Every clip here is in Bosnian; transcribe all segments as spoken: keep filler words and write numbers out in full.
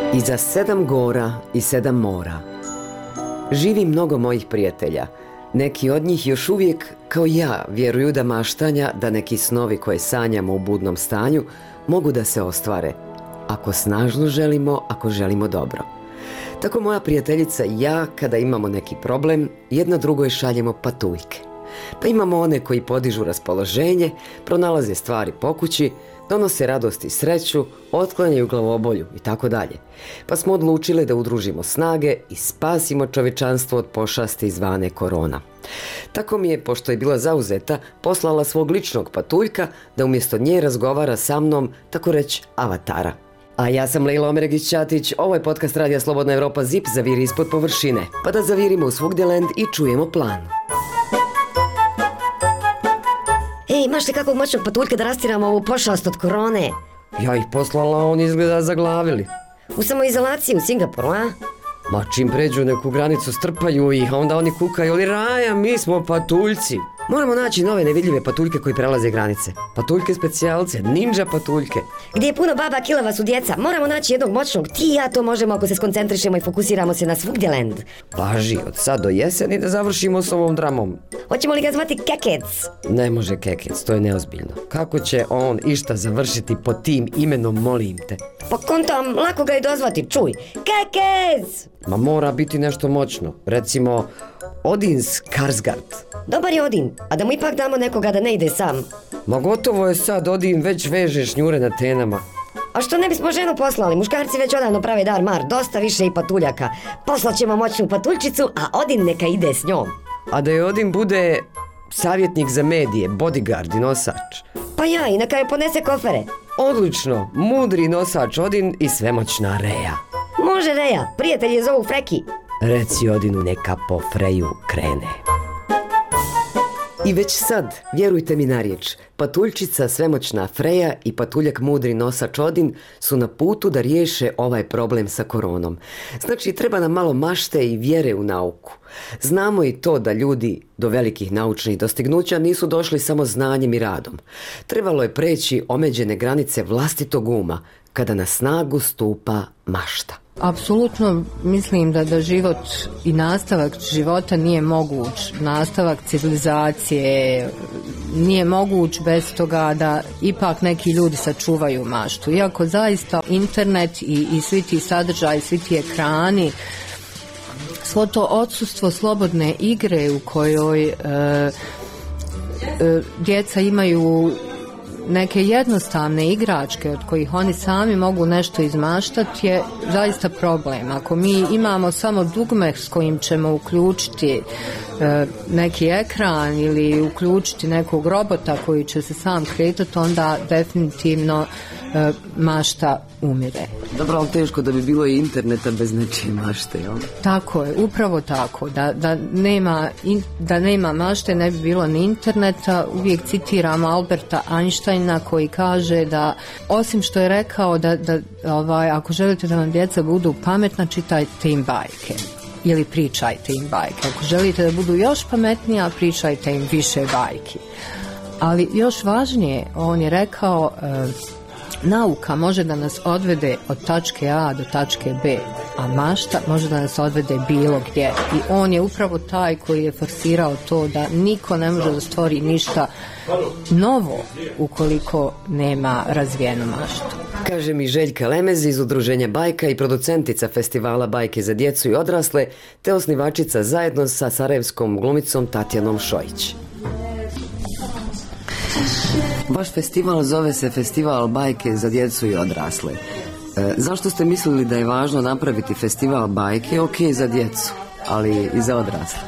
Iza sedam gora i sedam mora živi mnogo mojih prijatelja. Neki od njih još uvijek, kao ja, vjeruju da maštanja, da neki snovi koje sanjamo u budnom stanju mogu da se ostvare, ako snažno želimo, ako želimo dobro. Tako moja prijateljica i ja, kada imamo neki problem, jedna drugoj šaljemo patuljke. Pa imamo one koji podižu raspoloženje, pronalaze stvari po kući, donose radost i sreću, otklanjaju glavobolju i tako dalje. Pa smo odlučili da udružimo snage i spasimo čovječanstvo od pošasti zvane korona. Tako mi je, pošto je bila zauzeta, poslala svog ličnog patuljka da umjesto nje razgovara sa mnom, tako reći avatara. A ja sam Lejla Omeregić-Ćatić, ovo je podcast Radija Slobodna Evropa Zip, zaviri ispod površine. Pa da zavirimo u Svugdjeland i čujemo plan. Ej, imaš li kakvog moćnog patuljka da rastiramo ovu pošast od korone? Ja ih poslala, oni izgleda zaglavili. U samoizolaciji u Singapuru, a? Ma čim pređu neku granicu strpaju ih, a onda oni kukaju, ali Raja, mi smo patuljci. Moramo naći nove nevidljive patuljke koji prelaze granice. Patuljke specijalce, ninja patuljke. Gdje je puno baba, kilava su djeca. Moramo naći jednog moćnog. Ti i ja to možemo ako se skoncentrišemo i fokusiramo se na Svugdjeland. Važi, od sad do jeseni da završimo s ovom dramom. Hoćemo li ga zvati Kekec? Ne može Kekec, to je neozbiljno. Kako će on išta završiti pod tim imenom, molim te? Pa kontam, lako ga i dozvati, čuj. Kekec! Ma mora biti nešto moćno. Recimo, Odin Skarsgård. Dobar je Odin, a da mu ipak damo nekoga da ne ide sam. Ma gotovo je sad, Odin već veže šnjure na tenama. A što ne bismo ženu poslali? Muškarci već odavno prave dar mar, dosta više i patuljaka. Poslaćemo moćnu patuljčicu, a Odin neka ide s njom. A da je Odin bude savjetnik za medije, bodyguard i nosač. Pa ja, i neka je ponese kofere. Odlično, mudri nosač Odin i svemoćna Reja. Može Reja, prijatelj je zovu Freki. Reci Odinu neka po Freju krene. I već sad, vjerujte mi na riječ, patuljčica svemoćna Freja i patuljak mudri nosač Odin su na putu da riješe ovaj problem sa koronom. Znači, treba nam malo mašte i vjere u nauku. Znamo i to da ljudi do velikih naučnih dostignuća nisu došli samo znanjem i radom. Trebalo je preći omeđene granice vlastitog uma, kada na snagu stupa mašta. Apsolutno mislim da, da život i nastavak života nije moguć, nastavak civilizacije nije moguć bez toga da ipak neki ljudi sačuvaju maštu. Iako zaista internet i, i svi ti sadržaji, svi ti ekrani, svo to odsustvo slobodne igre u kojoj e, e, djeca imaju neke jednostavne igračke od kojih oni sami mogu nešto izmaštati je zaista problem. Ako mi imamo samo dugme s kojim ćemo uključiti e, neki ekran ili uključiti nekog robota koji će se sam kretati, onda definitivno e, mašta umire. Dobro, ali teško da bi bilo i interneta bez nečije mašte, jel? Tako je, upravo tako. Da, da, nema, in, da nema mašte ne bi bilo ni interneta. Uvijek citiramo Alberta Einsteina koji kaže da, osim što je rekao da, da ovaj, ako želite da vam djeca budu pametna, čitajte im bajke. Ili pričajte im bajke. Ako želite da budu još pametnija, pričajte im više bajki. Ali još važnije, on je rekao... Uh, nauka može da nas odvede od tačke A do tačke B, a mašta može da nas odvede bilo gdje. I on je upravo taj koji je forsirao to da niko ne može da stvori ništa novo ukoliko nema razvijenu maštu. Kaže mi Željka Lemez iz Udruženja Bajka i producentica festivala Bajke za djecu i odrasle, te osnivačica zajedno sa sarajevskom glumicom Tatjanom Šojić. Vaš festival zove se Festival Bajke za djecu i odrasle. E, zašto ste mislili da je važno napraviti festival bajke, ok, za djecu, ali i za odrasle?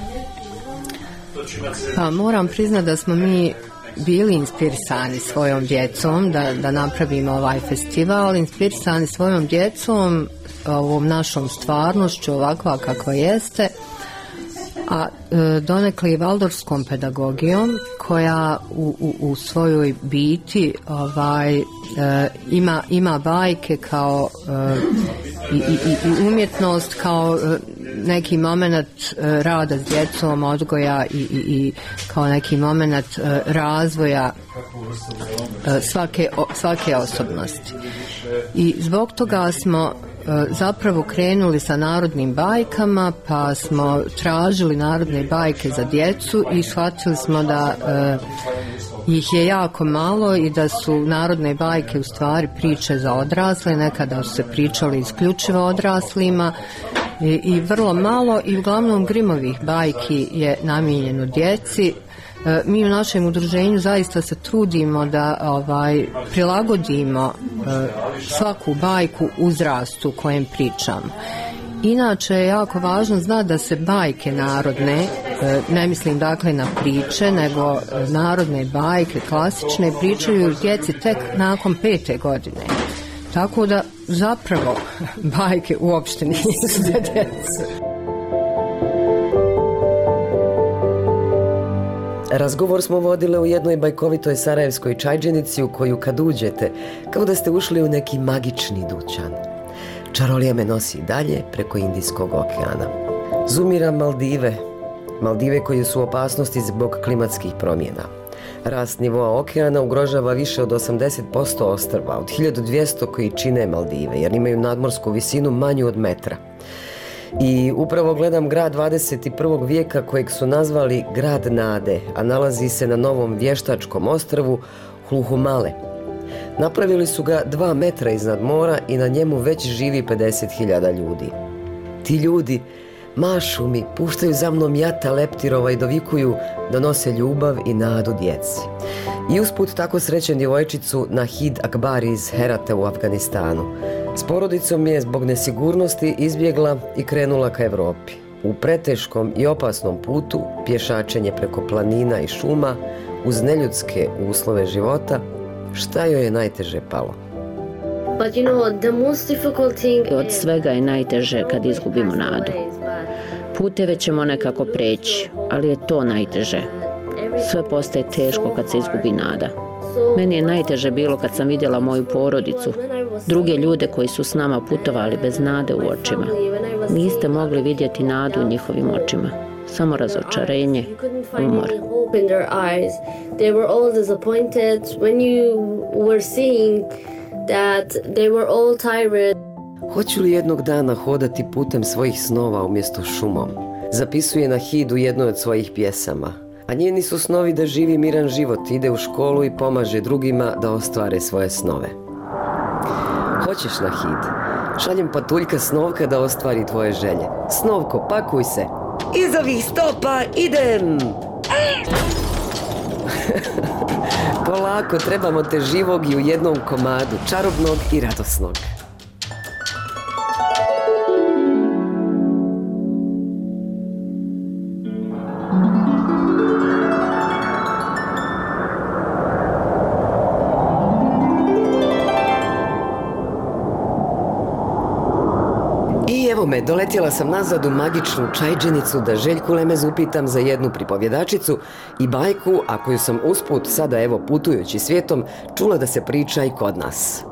Pa moram priznati da smo mi bili inspirisani svojom djecom da, da napravimo ovaj festival, inspirisani svojom djecom, ovom našom stvarnošću ovakva kakva jeste, a e, donekle i valdorskom pedagogijom koja u, u, u svojoj biti ovaj, e, ima, ima bajke kao e, i, i, i umjetnost kao e, neki moment e, rada s djecom, odgoja i, i, i kao neki moment e, razvoja e, svake, o, svake osobnosti. I zbog toga smo zapravo krenuli sa narodnim bajkama, pa smo tražili narodne bajke za djecu i shvatili smo da ih je jako malo i da su narodne bajke u stvari priče za odrasle, nekada su se pričali isključivo odraslima i, i vrlo malo i uglavnom Grimovih bajki je namijenjeno djeci. Mi u našem udruženju zaista se trudimo da ovaj, prilagodimo e, svaku bajku uzrastu kojem pričamo. Inače je jako važno znati da se bajke narodne, e, ne mislim dakle na priče, nego narodne bajke, klasične, pričaju djeci tek nakon pete godine. Tako da zapravo bajke uopšte nisu za djecu. Razgovor smo vodile u jednoj bajkovitoj sarajevskoj čajđenici u koju kad uđete, kao da ste ušli u neki magični dućan. Čarolija me nosi dalje preko Indijskog okeana. Zumira Maldive, Maldive koje su u opasnosti zbog klimatskih promjena. Rast nivoa okeana ugrožava više od osamdeset posto ostrva, od hiljadu dvjesto koji čine Maldive, jer imaju nadmorsku visinu manju od metra. I upravo gledam grad dvadeset prvog vijeka kojeg su nazvali grad nade, a nalazi se na novom vještačkom ostrvu Hluhumale. Napravili su ga dva metra iznad mora i na njemu već živi pedeset hiljada ljudi. Ti ljudi mašu mi, puštaju za mnom jata leptirova i dovikuju da nose ljubav i nadu djeci. I usput tako srećem djevojčicu Nahid Akbar iz Herata u Afganistanu. S porodicom je zbog nesigurnosti izbjegla i krenula ka Europi. U preteškom i opasnom putu, pješačenje preko planina i šuma, uz neljudske uslove života, šta joj je najteže palo? But you know, the most difficult thing Od svega je najteže kad izgubimo nadu. Puteve ćemo nekako preći, ali je to najteže. Sve postaje teško kad se izgubi nada. Meni je najteže bilo kad sam vidjela moju porodicu, druge ljude koji su s nama putovali bez nade u očima. Niste mogli vidjeti nadu u njihovim očima, samo razočarenje, umor. They were all disappointed when you were seeing that they were all tired. Hoću li jednog dana hodati putem svojih snova umjesto šumom? Zapisuje Nahid u jednoj od svojih pjesama. A njeni su snovi da živi miran život, ide u školu i pomaže drugima da ostvare svoje snove. Hoćeš, Nahid? Šaljem patuljka Snovka da ostvari tvoje želje. Snovko, pakuj se. Iz ovih stopa idem! Polako, trebamo te živog i u jednom komadu, čarobnog i radosnog. Evo me, doletjela sam nazad u magičnu čajđenicu da Željku Lemez upitam za jednu pripovjedačicu i bajku, a koju sam usput sada evo putujući svijetom čula da se priča i kod nas.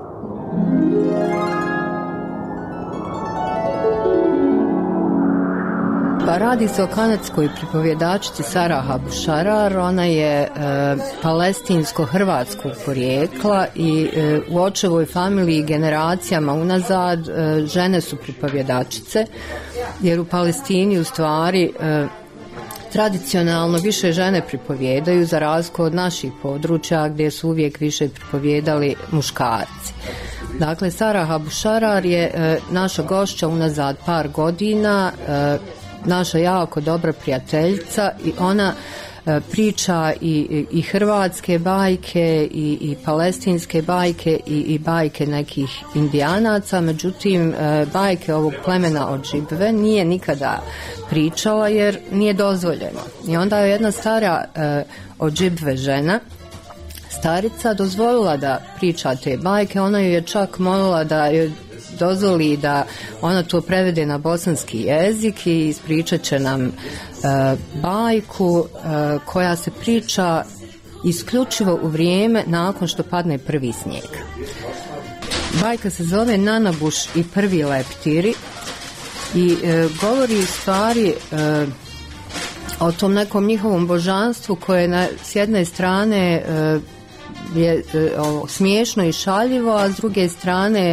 Pa radi se o kanadskoj pripovjedačici Sarah Habusharar. Ona je e, palestinsko-hrvatskog porijekla i e, u očevoj familiji generacijama unazad e, žene su pripovjedačice, jer u Palestini u stvari e, tradicionalno više žene pripovjedaju za razliku od naših područja gdje su uvijek više pripovjedali muškarci. Dakle, Sarah Habusharar je e, naša gošća unazad par godina, e, naša jako dobra prijateljica i ona e, priča i, i hrvatske bajke i, i palestinske bajke i, i bajke nekih indijanaca, međutim e, bajke ovog plemena Odžibve nije nikada pričala jer nije dozvoljeno. I onda je jedna stara e, Odžibve žena, starica, dozvolila da priča te bajke. Ona ju je čak molila da joj dozvoli da ona to prevede na bosanski jezik i ispričat će nam e, bajku e, koja se priča isključivo u vrijeme nakon što padne prvi snijeg. Bajka se zove Nanabuš i prvi leptiri i e, govori u stvari e, o tom nekom njihovom božanstvu koje na, s jedne strane e, je e, o, smiješno i šaljivo, a s druge strane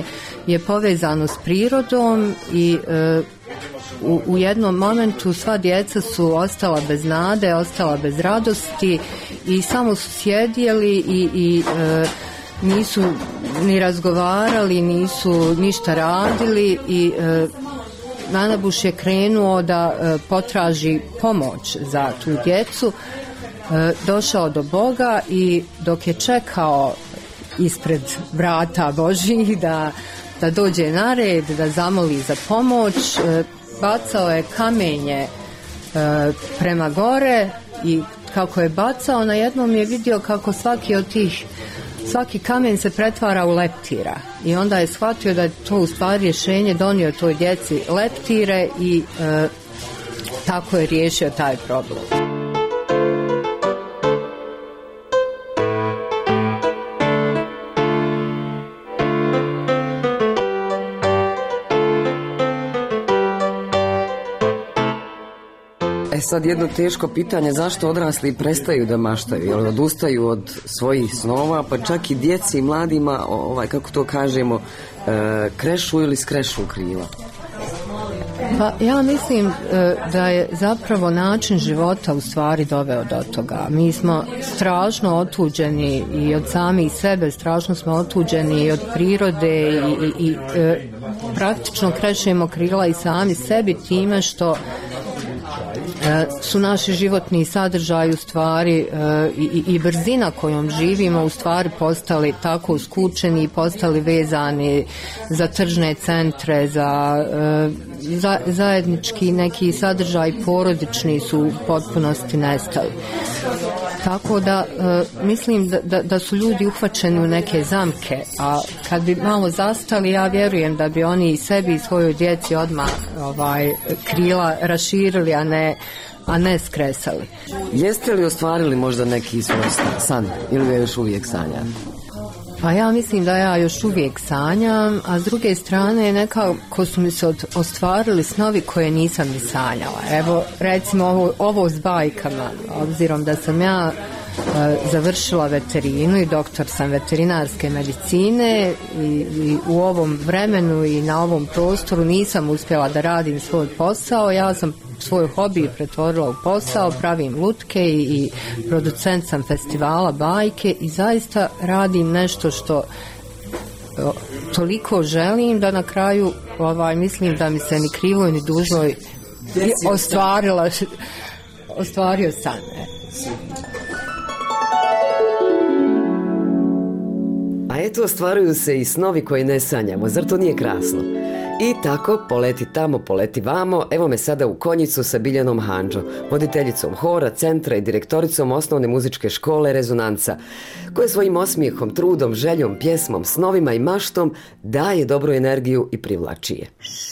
je povezano s prirodom i e, u, u jednom momentu sva djeca su ostala bez nade, ostala bez radosti i samo su sjedjeli i, i e, nisu ni razgovarali, nisu ništa radili i e, Nanabuš je krenuo da e, potraži pomoć za tu djecu, e, došao do Boga i dok je čekao ispred vrata Božjih da, da dođe na red, da zamoli za pomoć, e, bacao je kamenje e, prema gore i kako je bacao, na jednom je vidio kako svaki od tih svaki kamen se pretvara u leptira i onda je shvatio da je to u stvari rješenje, donio toj djeci leptire i e, tako je riješio taj problem. E sad jedno teško pitanje, zašto odrasli prestaju da maštaju, jel odustaju od svojih snova, pa čak i djeci i mladima, ovaj, kako to kažemo, e, krešu ili skrešu krila? Pa ja mislim e, da je zapravo način života u stvari doveo do toga. Mi smo strašno otuđeni i od samih sebe, strašno smo otuđeni i od prirode i, i, i e, praktično krešemo krila i sami sebi time što su naši životni sadržaji u stvari e, i, i brzina kojom živimo u stvari postali tako skučeni i postali vezani za tržne centre, za, e, za zajednički neki sadržaj porodični su u potpunosti nestali. Tako da e, mislim da, da, da su ljudi uhvaćeni u neke zamke, a kad bi malo zastali, ja vjerujem da bi oni i sebi i svojoj djeci odmah ovaj, krila raširili, a ne a ne skresali. Jeste li ostvarili možda neki svoj san ili je još uvijek sanjam? Pa ja mislim da ja još uvijek sanjam, a s druge strane nekako su mi se ostvarili snovi koje nisam ni sanjala. Evo recimo ovo, ovo s bajkama, obzirom da sam ja e, završila veterinu i doktor sam veterinarske medicine i, i u ovom vremenu i na ovom prostoru nisam uspjela da radim svoj posao. Ja sam svoj hobi pretvorila u posao, pravim lutke i, i producent sam festivala bajke i zaista radim nešto što o, toliko želim da na kraju ovaj, mislim da mi se ni krivo ni dužno ostvarila ostvario san. A eto, ostvaruju se i snovi koje ne sanjamo, zar to nije krasno? I tako, poleti tamo, poleti vamo, evo me sada u Konjicu sa Biljanom Handžo, voditeljicom hora, centra i direktoricom osnovne muzičke škole Rezonanca, koja svojim osmijehom, trudom, željom, pjesmom, snovima i maštom daje dobru energiju i privlači je.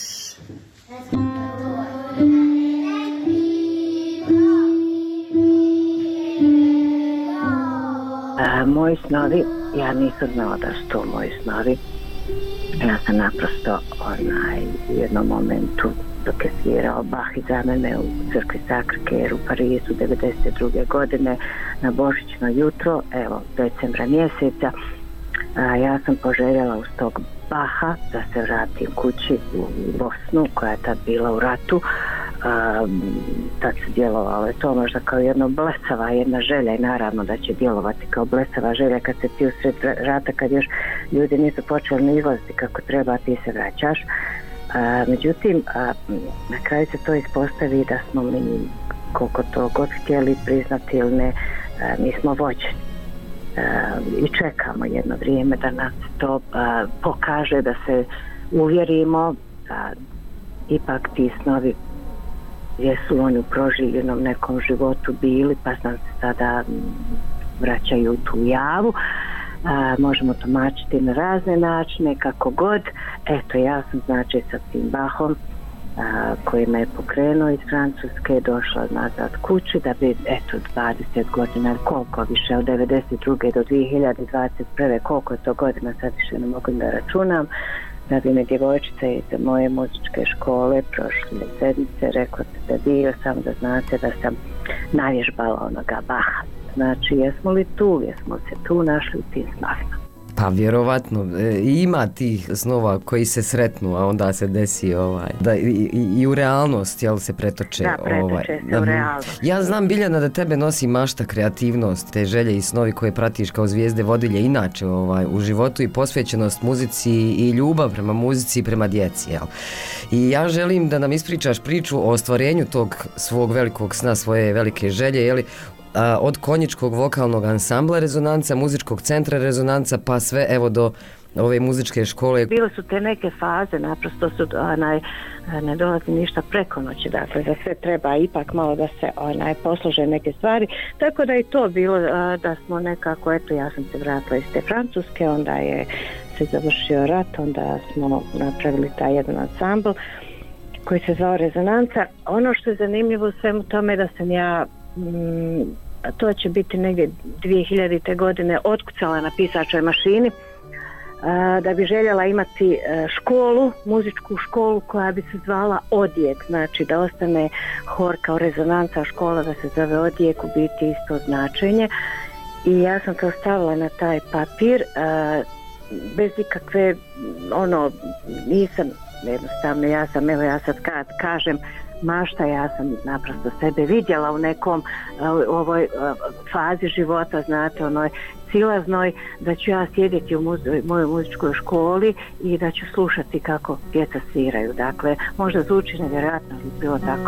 A, moji snovi, ja nisam znala da su to moji snovi. Ja sam naprosto onaj, u jednom momentu dok je svirao Bach iza mene u crkvi Sacré-Cœur u Parizu devedeset druge godine na božićno jutro, evo decembra mjeseca, a, ja sam poželjela uz tog Baha da se vratim kući u Bosnu koja je tad bila u ratu. A, tad se djelovalo je to možda kao jedna blesava jedna želja i naravno da će djelovati kao blesava želja kad se ti usred rata, kad još ljudi nisu počeli ni izlaziti kako treba, ti se vraćaš. A, međutim, a, na kraju se to ispostavi da smo mi, koliko to god htjeli priznati ili ne, a, mi smo vođeni. A, i čekamo jedno vrijeme da nas to a, pokaže, da se uvjerimo da ipak ti snovi jesu oni u proživljenom nekom životu bili, pa nam se sada vraćaju u tu javu. A, možemo tumačiti na razne načine, kako god. Eto, ja sam znači sa tim Bachom a, koji me je pokrenuo iz Francuske, došla nazad kući da bi, eto, dvadeset godina, koliko više, od devedeset druge do dvije hiljade dvadeset prve, koliko je to godina, sad više ne mogu da računam, da bi me djevojčica iz moje muzičke škole prošle sedmice rekla da dio, samo da znate da sam navježbala onoga Baha. Znači, jesmo li tu, jesmo se tu našli u tim snovima. Pa vjerovatno, e, ima tih snova koji se sretnu, a onda se desi ovaj, da i, i, i u realnost, jel, se pretoče. Da, pretoče ovaj, se da, u realnost. Ja znam, Biljana, da tebe nosi mašta, kreativnost, te želje i snovi koje pratiš kao zvijezde vodilje inače ovaj, u životu i posvećenost muzici i ljubav prema muzici i prema djeci, jel. I ja želim da nam ispričaš priču o ostvarenju tog svog velikog sna, svoje velike želje, jeli, od konjičkog vokalnog ansambla Rezonanca, muzičkog centra Rezonanca, pa sve evo do ove muzičke škole. Bile su te neke faze, naprosto su, onaj, ne dolazi ništa preko noći, dakle za sve treba ipak malo da se onaj, poslože neke stvari, tako da je to bilo da smo nekako, eto ja sam se vratila iz te Francuske, onda je se završio rat, onda smo napravili taj jedan ansambl koji se zvao Rezonanca. Ono što je zanimljivo u svemu tome da sam ja mm, to će biti negdje dvije hiljadite godine otkucala na pisačoj mašini a, da bi željela imati a, školu, muzičku školu koja bi se zvala Odjek, znači da ostane hor kao Rezonanca, škola da se zove Odjek, u biti isto značenje, i ja sam to stavila na taj papir a, bez ikakve, ono, nisam jednostavno, ja sam, evo ja sad kad kažem mašta, ja sam naprosto sebe vidjela u nekom u ovoj fazi života, znate, onoj silaznoj, da ću ja sjediti u muzi- mojoj muzičkoj školi i da ću slušati kako djeca sviraju. Dakle, možda zvuči nevjerojatno, ali bilo tako.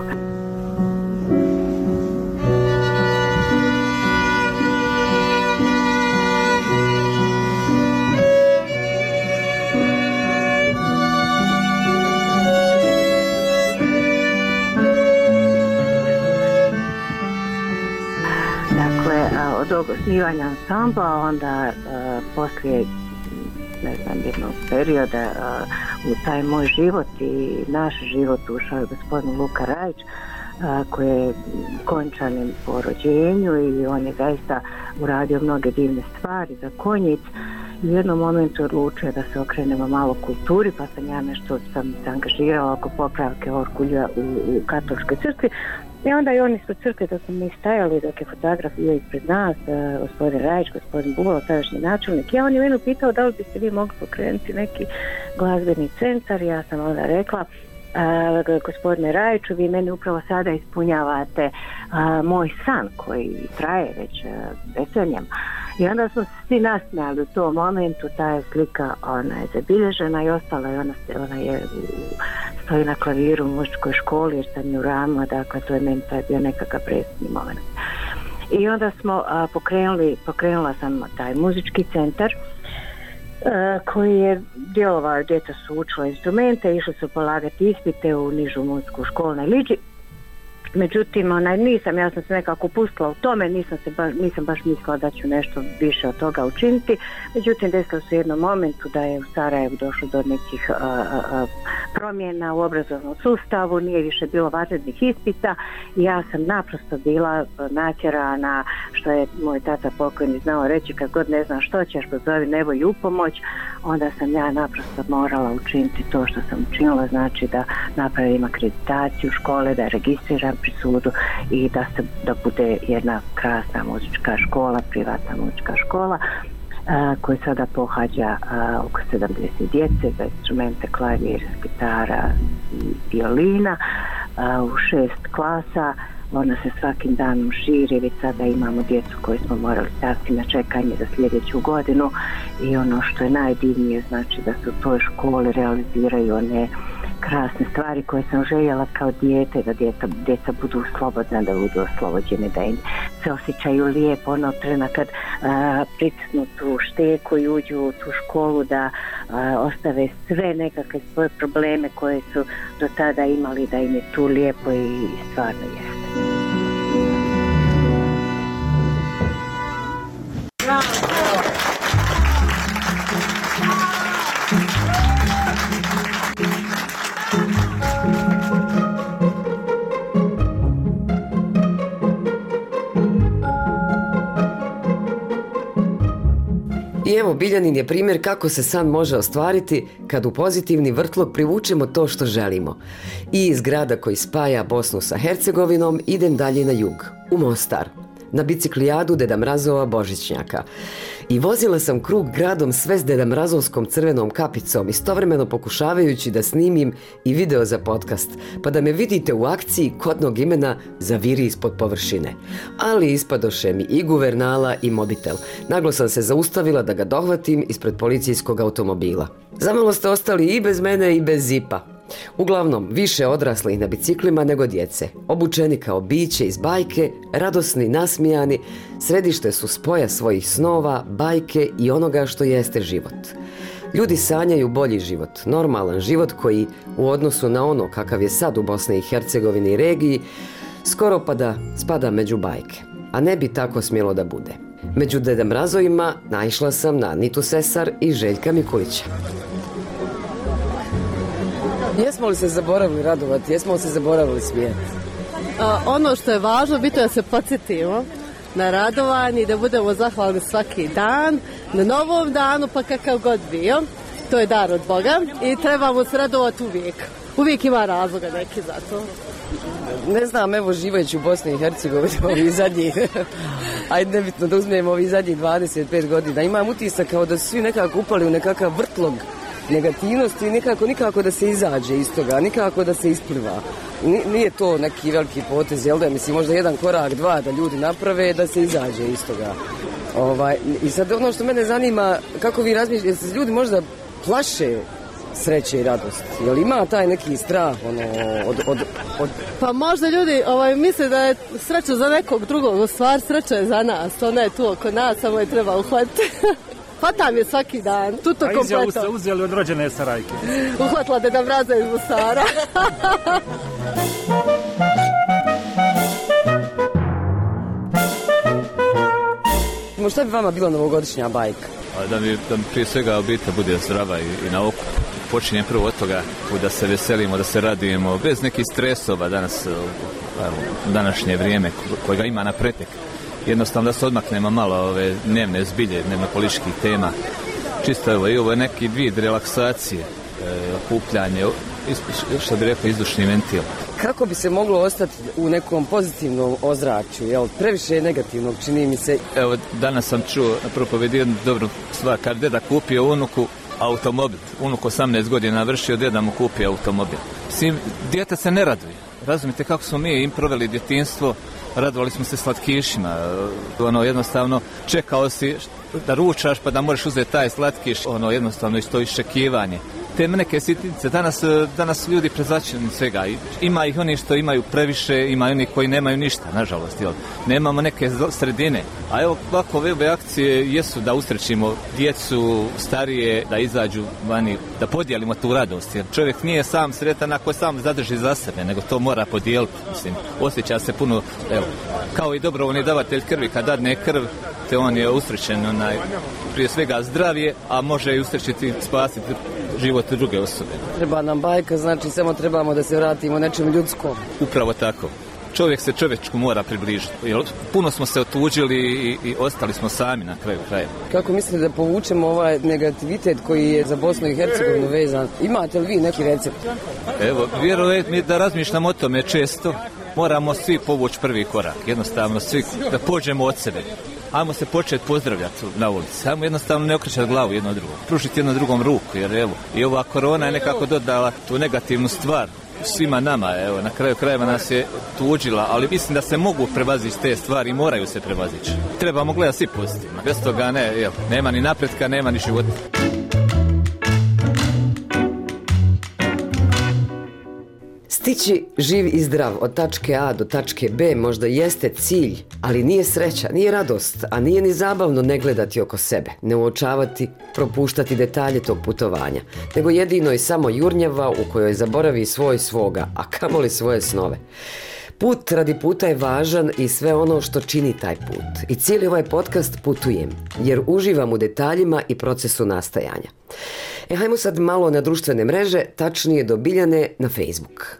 Od ovog osnivanja ansambla, onda uh, poslije, ne znam, jednog perioda uh, u taj moj život i naš život ušao je gospodin Luka Rajić, uh, koji je konjčanin po rođenju i on je zaista uradio mnoge divne stvari za konjic. U jednom momentu odlučio da se okrenemo malo kulturi, pa sam ja nešto sam se angažirala oko popravke orgulja u, u katoličkoj crkvi. I onda i oni ispred crkve, dok smo mi stajali, dok je fotograf bio ispred nas, uh, gospodin Rajić, gospodin Bulo, tadašnji načelnik, ja on je mene pitao da li biste vi mogli pokrenuti neki glazbeni centar. Ja sam onda rekla, uh, gospodine Rajiću, vi meni upravo sada ispunjavate uh, moj san koji traje već uh, decenijama. I onda smo se svi nasmijali u tom momentu, ta je slika, ona je zabilježena i ostala je, ona, ona je stoji na klaviru u muzičkoj školi jer sam ju ramila, dakle to je meni taj bio nekakav presudni moment. I onda smo a, pokrenuli, pokrenula sam taj muzički centar a, koji je djelovao, djeca su učila instrumente, išli su polagati ispite u nižu muzičku školu na Liđi. Međutim, onaj, nisam, ja sam se nekako pustila u tome, nisam, se baš, nisam baš mislila da ću nešto više od toga učiniti. Međutim, desilo se u jednom momentu da je u Sarajevu došlo do nekih a, a, promjena u obrazovnom sustavu, nije više bilo vanrednih ispita i ja sam naprosto bila natjerana, što je moj tata pokojni znao reći, kad god ne znam što ćeš, pozovi nebo i upomoć. Onda sam ja naprosto morala učiniti to što sam učinila, znači da napravim akreditaciju škole, da registriram pri sudu i da se da bude jedna krasna muzička škola, privatna muzička škola uh, koja sada pohađa uh, oko sedamdeset djece za instrumente klavir, gitara i violina uh, u šest klasa. Ona se svakim danom širi, već sada imamo djecu koje smo morali staviti na čekanje za sljedeću godinu i ono što je najdivnije, znači da se u toj školi realiziraju one krasne stvari koje sam željela kao dijete, da djeca, djeca budu slobodna, da budu oslobođene, da im se osjećaju lijepo onog trena kad a, pritisnu tu šteku i uđu u tu školu, da a, ostave sve nekakve svoje probleme koje su do tada imali, da im je tu lijepo i stvarno jeste. I evo, Biljanin je primjer kako se san može ostvariti kad u pozitivni vrtlog privučemo to što želimo. I iz grada koji spaja Bosnu sa Hercegovinom idem dalje na jug, u Mostar, na biciklijadu Deda Mrazova Božićnjaka. I vozila sam krug gradom sve s Deda Mrazovskom crvenom kapicom, istovremeno pokušavajući da snimim i video za podcast, pa da me vidite u akciji kodnog imena zaviri ispod površine. Ali ispadoše mi i guvernala i mobitel. Naglo sam se zaustavila da ga dohvatim ispred policijskog automobila. Zamalo ste ostali i bez mene i bez zipa. Uglavnom, više odraslih na biciklima nego djece. Obučeni kao biće iz bajke, radosni, nasmijani, središte su spoja svojih snova, bajke i onoga što jeste život. Ljudi sanjaju bolji život, normalan život koji, u odnosu na ono kakav je sad u Bosni i Hercegovini i regiji, skoro pa da spada među bajke. A ne bi tako smjelo da bude. Među Deda Mrazovima naišla sam na Anitu Sesar i Željka Mikulića. Jesmo li se zaboravili radovati? Jesmo li se zaboravili smijeti? Ono što je važno, bitno je da se podsjetimo na radovanje i da budemo zahvalni svaki dan, na novom danu, pa kakav god bio. To je dar od Boga i trebamo se radovati uvijek. Uvijek ima razloga neki za to. Ne znam, evo živajući u Bosni i Hercegovini ovih zadnjih, ajde nebitno da uzmemo ovih zadnjih dvadeset pet godina, imam utisak kao da su svi nekako upali u nekakav vrtlog negativnosti i nikako, nikako da se izađe iz toga, nikako da se ispliva. Nije to neki veliki potez, jel da? Mislim, možda jedan korak, dva da ljudi naprave da se izađe iz toga. Ovaj, I sad ono što mene zanima, kako vi razmišljate, jel se ljudi možda plaše sreće i radost? Jel ima taj neki strah ono, od, od, od... Pa možda ljudi ovaj, misle da je sreća za nekog drugog, u stvar sreća je za nas, ona je tu oko nas, samo je treba uhvatiti. Hvatam je svaki dan, tuto kompleto. A izjavu ste uzeli od rođene Sarajke. Uhvatila Deda Mraza iz Mostara. Šta bi vama bila novogodišnja bajka? Da mi, da mi prije svega obitelj bude zdrava i, i na okup. Počinjem prvo od toga da se veselimo, da se radujemo, bez nekih stresova danas, u današnje vrijeme kojega ima na pretek. Jednostavno da se odmaknemo malo ove dnevne zbilje, dnevno političkih tema. Čisto evo, i ovo je neki vid relaksacije, e, okupljanje, što bi rekao, izdušni ventil. Kako bi se moglo ostati u nekom pozitivnom ozračju, jel? Previše je negativnog, čini mi se. Evo, danas sam čuo na propovedi jednu dobru stvar, kad deda kupio unuku automobil, unuk osamnaest godina navršio, deda mu kupio automobil. Svim, dijete se ne raduje. Razumite kako smo mi im proveli djetinjstvo, radovali smo se slatkišima, ono jednostavno čekao si da ručaš pa da možeš uzeti taj slatkiš, ono jednostavno isto iščekivanje. Te neke sitnice, danas, danas ljudi prezračeni svega, ima ih oni što imaju previše, ima oni koji nemaju ništa, nažalost, jel? Nemamo neke sredine, a evo ovako ove akcije jesu da usrećimo djecu, starije, da izađu vani, da podijelimo tu radost, jer čovjek nije sam sretan ako sam zadrži za sebe, nego to mora podijeliti, mislim, osjeća se puno, evo, kao i dobrovoljni davatelj krvi, kad dadne krv, te on je usrećen, onaj, prije svega zdravije, a može i usrećiti, spasiti život druge osobe. Treba nam bajka, znači samo trebamo da se vratimo nečem ljudskom. Upravo tako. Čovjek se čovječku mora približiti. Puno smo se otuđili i, i ostali smo sami na kraju kraja. Kako mislite da povučemo ovaj negativitet koji je za Bosnu i Hercegovinu vezan? Imate li vi neki recept? Evo, vjerujem mi da razmišljam o tome često. Moramo svi povući prvi korak. Jednostavno svi da pođemo od sebe. Ajmo se početi pozdravljati na ulici. Ajmo jednostavno ne okrećati glavu jedno drugom. Pružiti jedno drugom ruku, jer evo, i ova korona je nekako dodala tu negativnu stvar svima nama, evo, na kraju krajeva nas je tuđila, ali mislim da se mogu prevazići te stvari i moraju se prevazići. Trebamo gledati svi pozitivno. Bez toga ne, evo, nema ni napretka, nema ni života. Stići živ i zdrav od tačke A do tačke B možda jeste cilj, ali nije sreća, nije radost, a nije ni zabavno ne gledati oko sebe, ne uočavati, propuštati detalje tog putovanja, nego jedino i samo jurnjava u kojoj zaboravi svoj svoga, a kamoli svoje snove. Put radi puta je važan i sve ono što čini taj put. I cijeli ovaj podcast putujem, jer uživam u detaljima i procesu nastajanja. E, hajmo sad malo na društvene mreže, tačnije do Biljane na Facebook.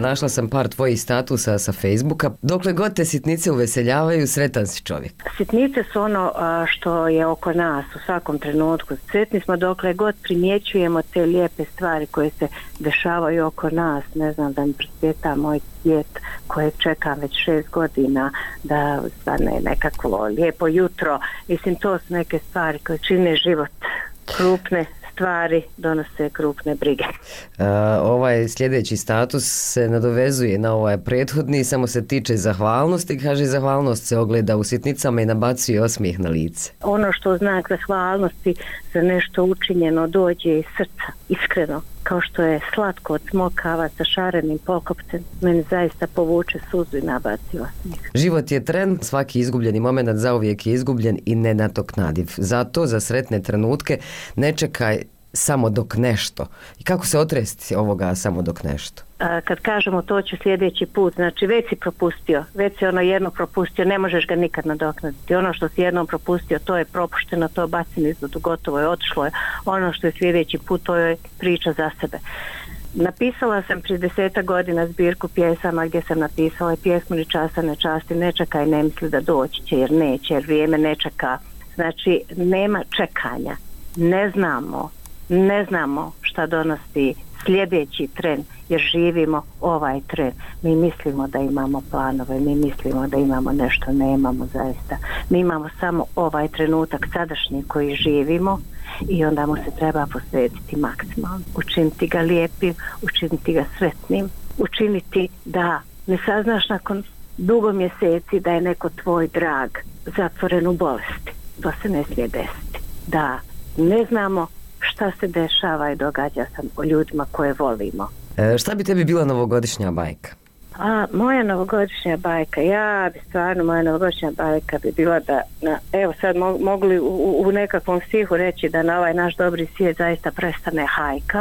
našla sam par tvojih statusa sa Facebooka. Dokle god te sitnice uveseljavaju, sretan si čovjek. Sitnice su ono a, što je oko nas u svakom trenutku. Sretni smo dokle god primjećujemo te lijepe stvari koje se dešavaju oko nas. Ne znam, da mi prosvjeta moj djet kojeg čekam već šest godina da stane nekakvo lijepo jutro. Mislim, to su neke stvari koje čine život. Krupne stvari donose krupne brige. Uh, ovaj sljedeći status se nadovezuje na ovaj prethodni, samo se tiče zahvalnosti. Kaže, zahvalnost se ogleda u sitnicama i nabacuje osmijeh na lice. Ono što znak zahvalnosti za nešto učinjeno dođe iz srca, iskreno, kao što je slatko od smokava sa šarenim pokopcem, meni zaista povuče suzu i nabaci osmijeh. Život je tren, svaki izgubljeni moment zauvijek je izgubljen i nenadoknadiv. Zato za sretne trenutke ne čekaj samo dok nešto. I kako se otresti ovoga samo dok nešto? A, kad kažemo to ću sljedeći put, znači već si propustio, već si ono jedno propustio, ne možeš ga nikad nadoknaditi. Ono što si jednom propustio, to je propušteno, to bacim izvodu, gotovo je, otišlo je. Ono što je sljedeći put, to je priča za sebe. Napisala sam prije desetak godina zbirku pjesama gdje sam napisala i pjesmu Ni časa ne časti, ne čekaj, ne misli da doći će, jer neće, jer vrijeme ne čeka. Znači, nema čekanja. Ne znamo, ne znamo šta donosi sljedeći tren, jer živimo ovaj tren. Mi mislimo da imamo planove, mi mislimo da imamo nešto, nemamo zaista. Mi imamo samo ovaj trenutak sadašnji koji živimo i onda mu se treba posvetiti maksimalno. Učiniti ga lijepim, učiniti ga sretnim, učiniti da ne saznaš nakon dugo mjeseci da je neko tvoj drag zatvoren u bolesti. To se ne smije desiti. Da ne znamo šta se dešava i događa sam o ljudima koje volimo. E, šta bi tebi bila novogodišnja bajka? A, moja novogodišnja bajka, ja bi stvarno, moja novogodišnja bajka bi bila da, na, evo sad mo, mogli u, u nekakvom stihu reći da na ovaj naš dobri svijet zaista prestane hajka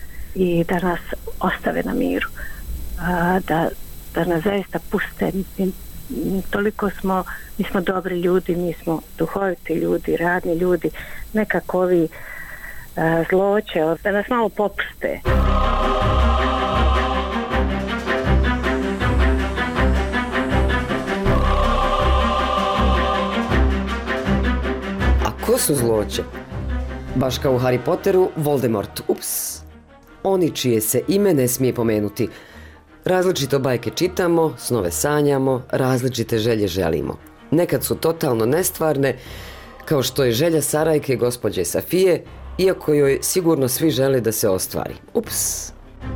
i da nas ostave na miru. A, da, da nas zaista puste, mislim, toliko smo, mi smo dobri ljudi, mi smo duhoviti ljudi, radni ljudi, nekako ovi a, zloće, da nas malo popuste. Ko su zloće? Baš kao u Harry Potteru, Voldemort. Ups. Oni čije se ime ne smije pomenuti. Različito bajke čitamo, snove sanjamo, različite želje želimo. Nekad su totalno nestvarne, kao što je želja Sarajke gospođe Safije, iako joj sigurno svi žele da se ostvari. Ups.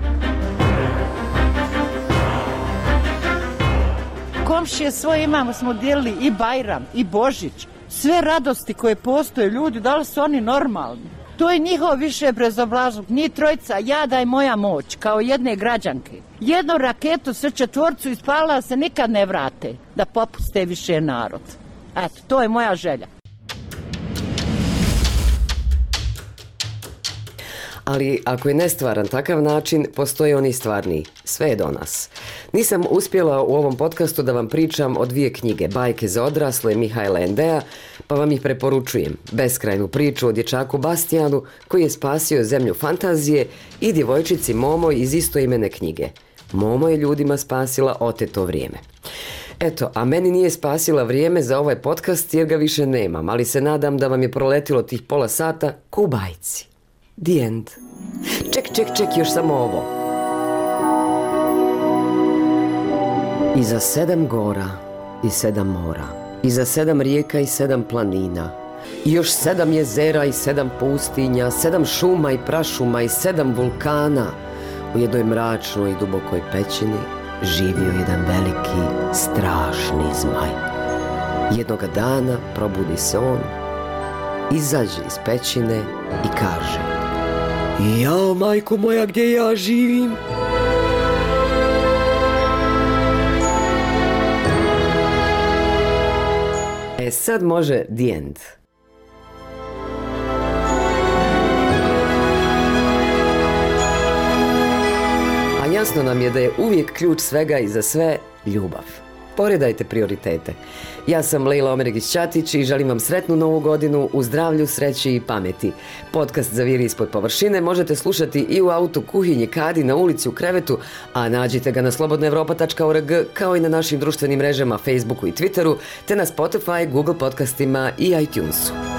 Komšije svoje imamo, smo dijelili i Bajram, i Božić. Sve radosti koje postoje, ljudi, da li su oni normalni? To je njihov više bezobrazluk. Ni trojica, ja da je moja moć, kao jedne građanke. Jednu raketu sve četvorcu ispalila se nikad ne vrate, da popuste više narod. Eto, to je moja želja. Ali ako je nestvaran takav način, postoje oni stvarni. Sve je do nas. Nisam uspjela u ovom podcastu da vam pričam o dvije knjige, Bajke za odrasle Mihajla Endea, pa vam ih preporučujem. Beskrajnu priču o dječaku Bastijanu koji je spasio zemlju fantazije i djevojčici Momoj iz istoimene knjige. Momo je ljudima spasila oteto vrijeme. Eto, a meni nije spasila vrijeme za ovaj podcast jer ga više nemam, ali se nadam da vam je proletilo tih pola sata ko u bajci. The end. Ček, ček, ček, još samo ovo. Iza sedam gora i sedam mora, iza sedam rijeka i sedam planina, i još sedam jezera i sedam pustinja, sedam šuma i prašuma i sedam vulkana, u jednoj mračnoj i dubokoj pećini živio jedan veliki, strašni zmaj. Jednoga dana probudi se on, izađe iz pećine i kaže: jao, majko moja, gdje ja živim? E sad može the end. A jasno nam je da je uvijek ključ svega i za sve ljubav. Poredajte prioritete. Ja sam Lejla Omeregić-Ćatić i želim vam sretnu novu godinu u zdravlju, sreći i pameti. Podcast Zaviri ispod površine možete slušati i u autu, kuhinji, kadi, na ulici, u krevetu, a nađite ga na slobodna evropa tačka org kao i na našim društvenim mrežama Facebooku i Twitteru, te na Spotify, Google podcastima i iTunesu.